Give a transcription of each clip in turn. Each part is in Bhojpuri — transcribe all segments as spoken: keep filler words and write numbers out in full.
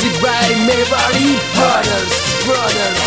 Music by Mewari Brothers, Brothers.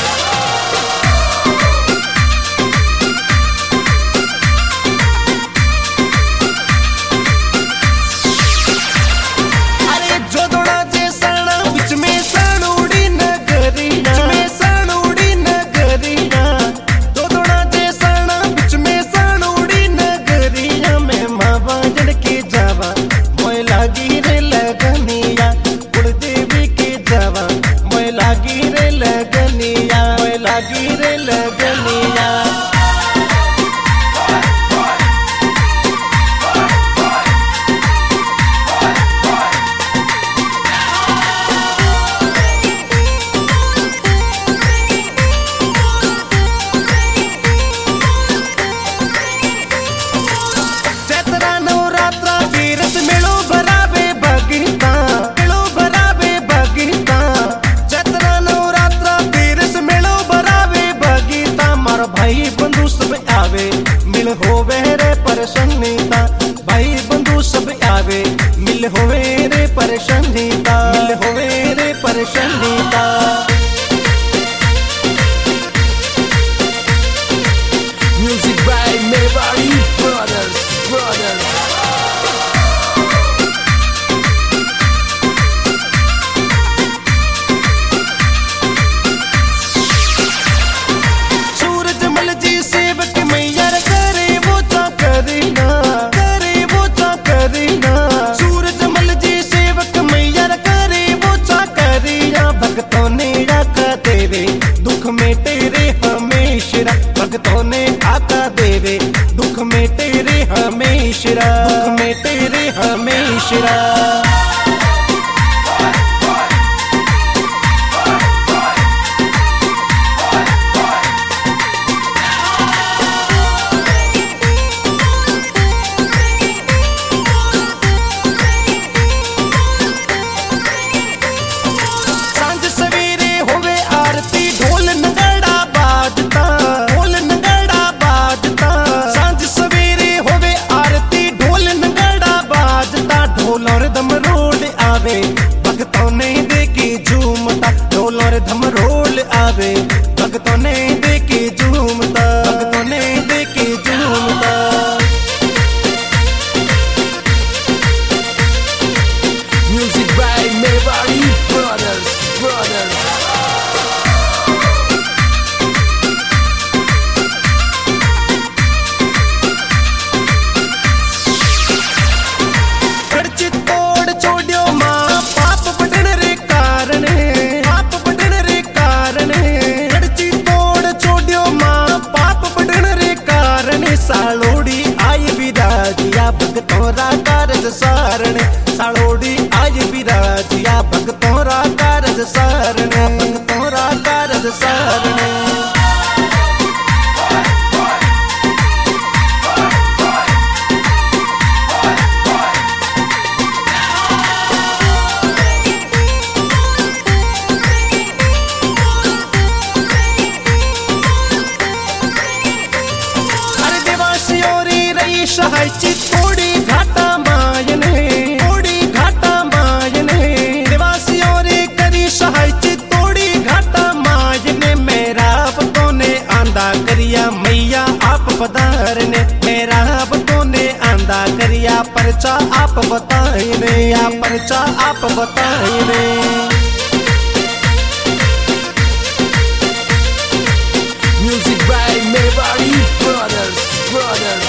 भाई बंधु सब आवे मिल होवे रे परेशानीता, भाई बंधु सब आवे मिल होवे रे परेशानीता, मिल होवे रे परेशानीता। Music by Mewari Brothers, Brothers. दुख में तेरे हमेशा भक्तों ने आका देवे, दुख में तेरे हमेशा, दुख में तेरे हमेशा। भक्तों ने देखी झूमता, ढोल और धम रोल आवे, भक्तों ने देखी झूमता, भक्तों ने देखी झूमता। Music by Mewari Brothers, Brothers. Salodi आई विराजिया भक्तों रा कारज सारणे, सालोड़ी आई विराजिया भक्तों रा कारज सारणे, भक्तों रा कारज सारणे। थोड़ी घाटा मायने, थोड़ी घाटा मायने, देवासियों रे करी सहायची थोड़ी घाटा मायने। मेरा बतों ने आंदा करिया मैया आप पधारने, मेरा बतों ने आंदा करिया परचा आप बताइने, या परचा आप बताइने। Music by Mewari Brothers, Brothers.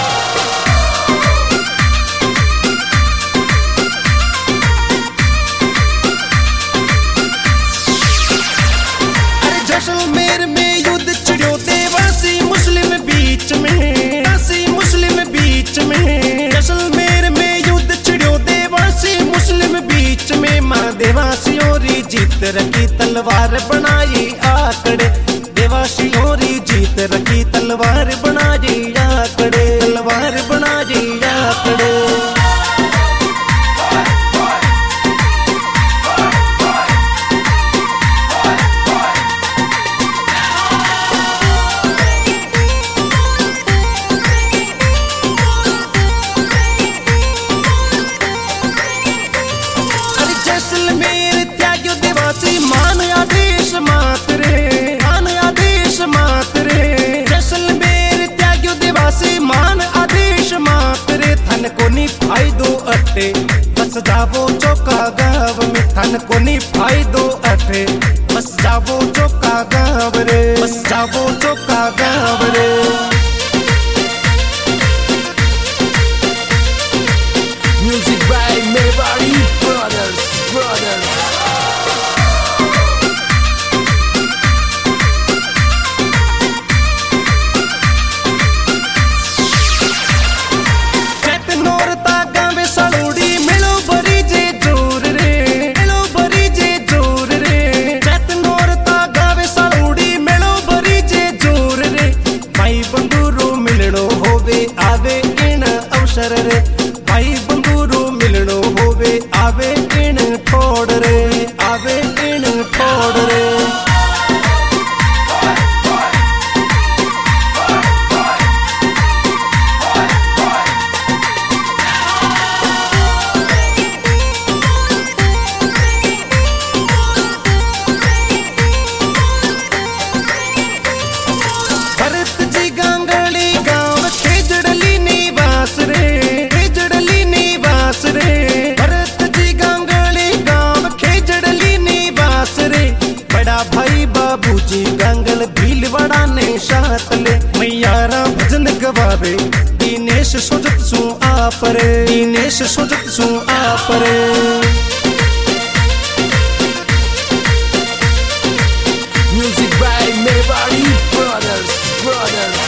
Jaisalmer में युद्ध छिड़ो देवासी मुस्लिम बीच में, देवासी मुस्लिम बीच में, जैसलमेर में युद्ध छिड़ो देवासी मुस्लिम बीच में। माँ देवासियों री जीत रखी तलवार बनाई आकड़े, देवासियों री जीत रखी तलवार बनाई आकड़े, तलवार बनाई आकड़े। जैसलमेर त्याग्यो अटे बस जावो चौका गाँव में थन को नी फायदो अटे बस जावो चौका गाँव रे बस जावो चौका गाँव रे Music by Mewari Brothers, Brothers. नोरता गावे सड़ोड़ी मिलो बरी जे जोर रे मिलो बरी जे जोर रे चैत नोरता गावे सड़ोड़ी मिलो बरी जे जोर रे भाई बंधुरो मिलनो होवे आवे इन अवसर रे भाई बंधुरो मिलनो होवे आवे इन ठोड़ रे आवे इन ठोड़ रे बाबूजी गंगल भीलवाड़ा ने शातले मैयारा भजन गवावे दिनेश सोजत सु आप रे दिनेश सोजत सु आप रे Music by Mewari Brothers, Brothers.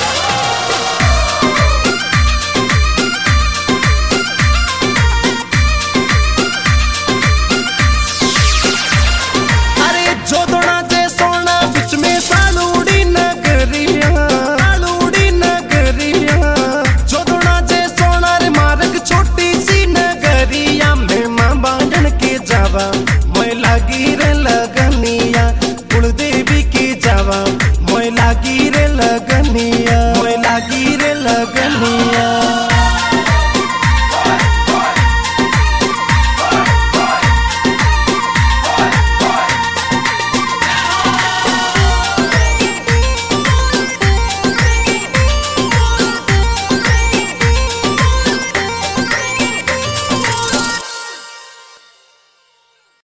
मैं लागी रे लगनिया कुलदेवी की जावा मैं लागी रे लगनिया मैं लागी रे लगनिया।